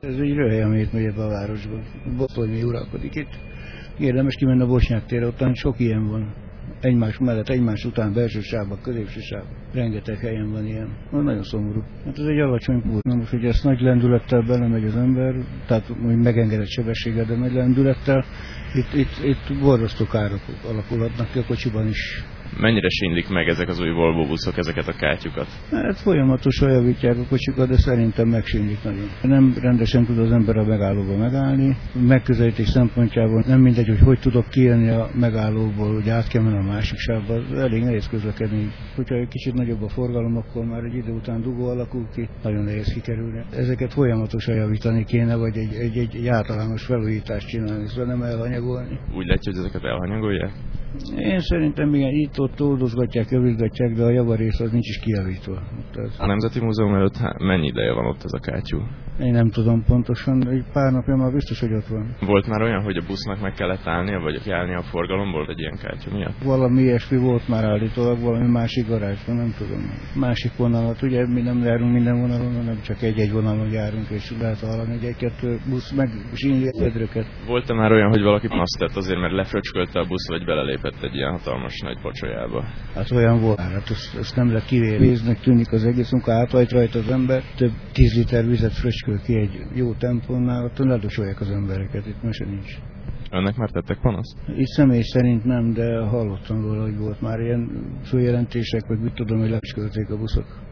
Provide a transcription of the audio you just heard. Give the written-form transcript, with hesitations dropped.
Ez egy röhely, amit megy ebbe a városban. Boszolmi uralkodik itt. Érdemes kimenni a Bosnyák térre, ottan sok ilyen van. Egymás mellett, egymás után, belső sávban, középső sávban. Rengeteg helyen van ilyen. Nagyon szomorú. Hát ez egy alacsony pult. Na most, hogy ezt nagy lendülettel belemegy az ember, tehát megengedett sebességgel, de nagy lendülettel, itt borzasztó károk alakulhatnak ki a kocsiban is. Mennyire sínlik meg ezek az új Volvo buszok, ezeket a kátyukat? Hát folyamatosan javítják a kocsikat, de szerintem megsínlik nagyon. Nem rendesen tud az ember a megállóba megállni. Megközelítés szempontjából nem mindegy, hogy tudok kijönni a megállóból, hogy át kell menni a másik sávba. Elég nehéz közlekedni. Hogyha egy kicsit nagyobb a forgalom, akkor már egy idő után dugó alakul ki, nagyon nehéz kikerülni. Ezeket folyamatosan javítani kéne, vagy egy általános felújítást csinálni, szóval nem elhanyagolni. Úgy látja, hogy ezeket elhanyagolják? Én szerintem igen, itt-ott oldozgatják, javítgatják, de a javarész az nincs is kijavítva. A Nemzeti Múzeum előtt mennyi ideje van ott ez a kátyú? Én nem tudom pontosan, egy pár napja már biztos, hogy ott van. Volt már olyan, hogy a busznak meg kellett állnia, vagy kiállnia a forgalomból egy ilyen kátyú miatt? Valami ilyesmi volt már állítólag, valami másik garázsban, nem tudom. Másik vonalat, ugye mi nem járunk minden vonalon, hanem csak egy-egy vonalon járunk, és lehet hallani, hogy egy-kettő busz meg zsínli a pedröket. Volt-e már olyan, hogy valaki azt tett azért, mert lefröcskölte a busz, vagy belelépett egy ilyen hatalmas nagy pocsolyába? Hát olyan volt, hát ezt nem lehet kivéni. Víznek tűnik az egész, amikor áthajt rajta az ember, több 10 liter vizet fröcsköl ki egy jó tempónál, ott ledosolják az embereket, itt most nincs. Önnek már tettek panaszt? Itt személy szerint nem, de hallottam róla, hogy volt már ilyen följelentések, vagy mit tudom, hogy lefröckölték a buszok.